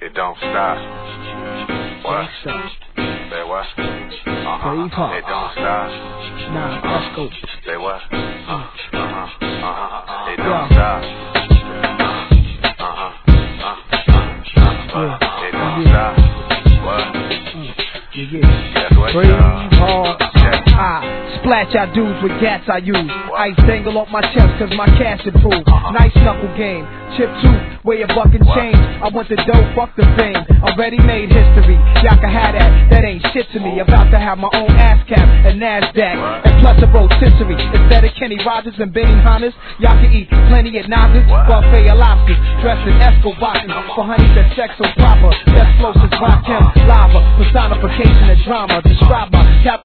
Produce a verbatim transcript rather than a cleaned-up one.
It don't stop. What? Say what? Uh-huh. It don't stop. Nah, let's go. Say what? Uh-huh. Uh-huh. Uh-huh. It don't stop. Uh-huh. Uh-huh. It don't stop. What? Yeah, yeah. Guess what, Brave y'all? hard. I splash out dudes with gats I use. Ice dangle off my chest cause my cash improved. Nice knuckle game. Chip two, weigh a buck and change. I want the dough, fuck the fame. Already made history. Y'all can have that, that ain't shit to me. About to have my own ass cap and NASDAQ. And plus a rotisserie. Instead of Kenny Rogers and Benny Hannes, y'all can eat plenty at Nazis. Buffet of lobsters, dressed in Escobar. For honey that sex so proper. Explosives, rock him, lava. Personification of drama. Describe my cap.